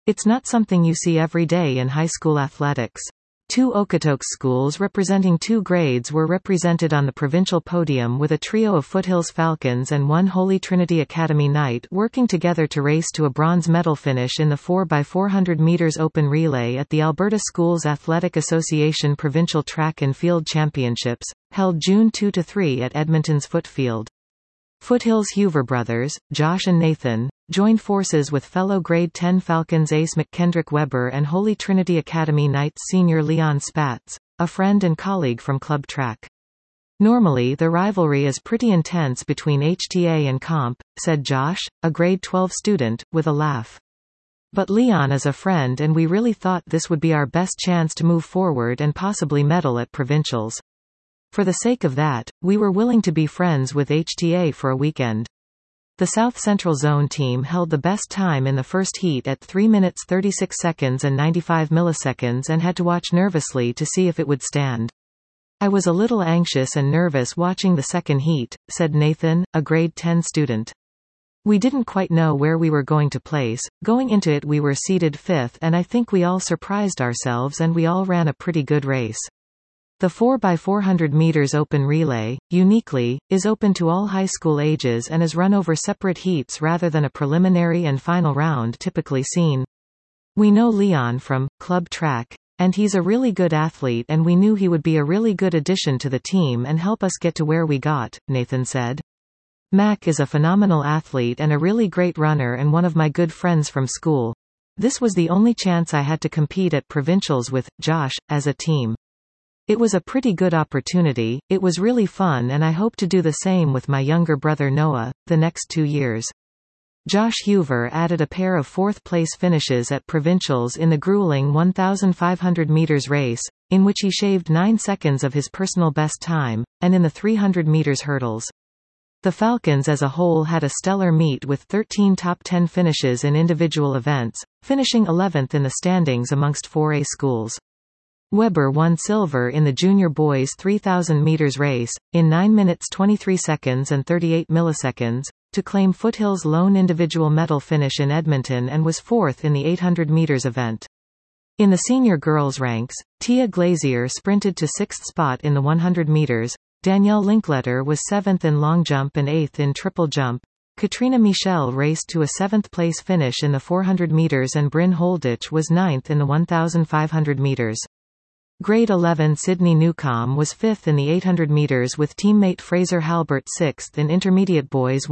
It's not something you see every day in high school athletics. Two Okotoks schools representing two grades were represented on the provincial podium, with a trio of Foothills Falcons and one Holy Trinity Academy Knight working together to race to a bronze medal finish in the 4x400 meters open relay at the Alberta Schools Athletic Association Provincial Track and Field Championships, held June 2–3 at Edmonton's Footfield. Foothills Huver brothers, Josh and Nathan, joined forces with fellow Grade 10 Falcons ace McKendrick Weber and Holy Trinity Academy Knights senior Leon Spatz, a friend and colleague from club track. Normally the rivalry is pretty intense between HTA and Comp, said Josh, a grade 12 student, with a laugh. But Leon is a friend and we really thought this would be our best chance to move forward and possibly medal at provincials. For the sake of that, we were willing to be friends with HTA for a weekend. The South Central Zone team held the best time in the first heat at 3 minutes 36 seconds and 95 milliseconds and had to watch nervously to see if it would stand. I was a little anxious and nervous watching the second heat, said Nathan, a grade 10 student. We didn't quite know where we were going to place. Going into it we were seeded 5th and I think we all surprised ourselves and we all ran a pretty good race. The 4x400 meters open relay, uniquely, is open to all high school ages and is run over separate heats rather than a preliminary and final round typically seen. We know Leon from club track, and he's a really good athlete and we knew he would be a really good addition to the team and help us get to where we got, Nathan said. Mac is a phenomenal athlete and a really great runner and one of my good friends from school. This was the only chance I had to compete at provincials with Josh as a team. It was a pretty good opportunity, it was really fun and I hope to do the same with my younger brother Noah, the next 2 years. Josh Huver added a pair of 4th-place finishes at provincials in the grueling 1,500 meters race, in which he shaved 9 seconds of his personal best time, and in the 300 meters hurdles. The Falcons as a whole had a stellar meet with 13 top 10 finishes in individual events, finishing 11th in the standings amongst 4A schools. Weber won silver in the junior boys 3,000 meters race, in 9 minutes 23 seconds and 38 milliseconds, to claim Foothills' lone individual medal finish in Edmonton and was 4th in the 800 meters event. In the senior girls ranks, Tia Glazier sprinted to 6th spot in the 100 meters, Danielle Linkletter was 7th in long jump and 8th in triple jump, Katrina Michel raced to a 7th place finish in the 400 meters and Bryn Holditch was 9th in the 1,500 meters. Grade 11 Sydney Newcomb was 5th in the 800 meters with teammate Fraser Halbert 6th in intermediate boys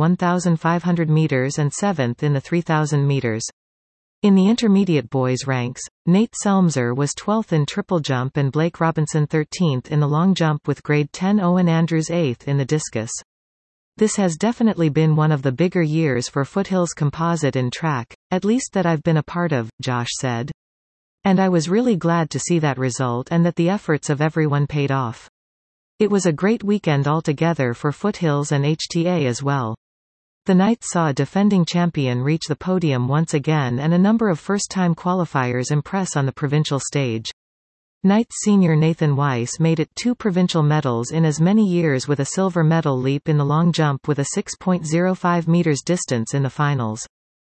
1,500 meters and 7th in the 3,000 meters. In the intermediate boys ranks, Nate Selmser was 12th in triple jump and Blake Robinson 13th in the long jump with grade 10 Owen Andrews 8th in the discus. This has definitely been one of the bigger years for Foothills Composite in track, at least that I've been a part of, Josh said. And I was really glad to see that result and that the efforts of everyone paid off. It was a great weekend altogether for Foothills and HTA as well. The Knights saw a defending champion reach the podium once again and a number of first-time qualifiers impress on the provincial stage. Knights senior Nathan Weiss made it 2 provincial medals in as many years with a silver medal leap in the long jump with a 6.05 meters distance in the finals.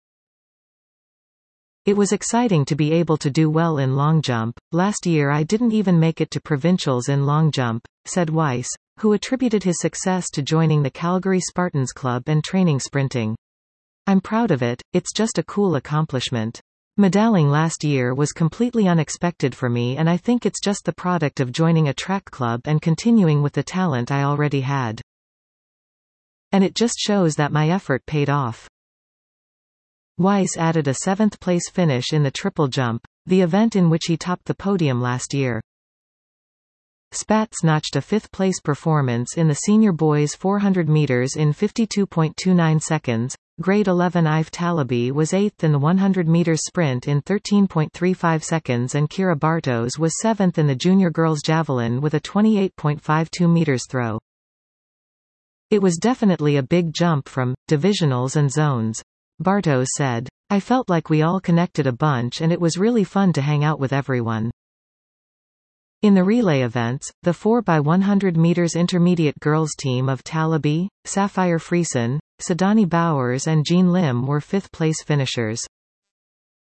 It was exciting to be able to do well in long jump. Last year I didn't even make it to provincials in long jump, said Weiss, who attributed his success to joining the Calgary Spartans Club and training sprinting. I'm proud of it, it's just a cool accomplishment. Medaling last year was completely unexpected for me and I think it's just the product of joining a track club and continuing with the talent I already had. And it just shows that my effort paid off. Weiss added a 7th-place finish in the triple jump, the event in which he topped the podium last year. Spatz notched a 5th-place performance in the senior boys 400 meters in 52.29 seconds. Grade 11 Ive Talaby was 8th in the 100 meters sprint in 13.35 seconds and Kira Bartos was 7th in the junior girls javelin with a 28.52 meters throw. It was definitely a big jump from divisionals and zones. Bartos said. I felt like we all connected a bunch and it was really fun to hang out with everyone. In the relay events, the 4x100 meters intermediate girls team of Talaby, Sapphire Friesen, Sadani Bowers and Jean Lim were 5th-place finishers.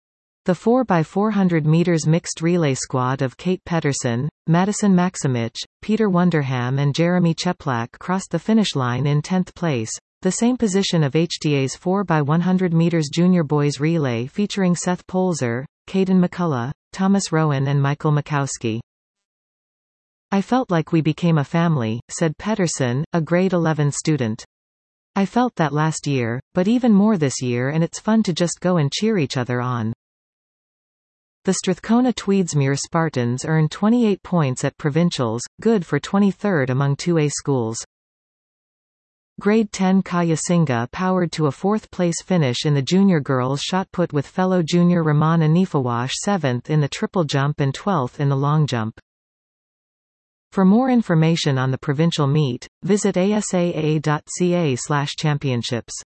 The 4x400 meters mixed relay squad of Kate Pedersen, Madison Maximich, Peter Wunderham and Jeremy Cheplak crossed the finish line in 10th place, the same position of HDA's 4x100 meters junior boys relay featuring Seth Polzer, Caden McCullough, Thomas Rowan and Michael Makowski. "I felt like we became a family," said Pedersen, a grade 11 student. "I felt that last year, but even more this year, and it's fun to just go and cheer each other on." The Strathcona Tweedsmuir Spartans earned 28 points at provincials, good for 23rd among 2A schools. Grade 10 Kayasinga powered to a 4th-place finish in the junior girls shot put with fellow junior Ramon Anifawash 7th in the triple jump and 12th in the long jump. For more information on the provincial meet, visit asaa.ca/championships.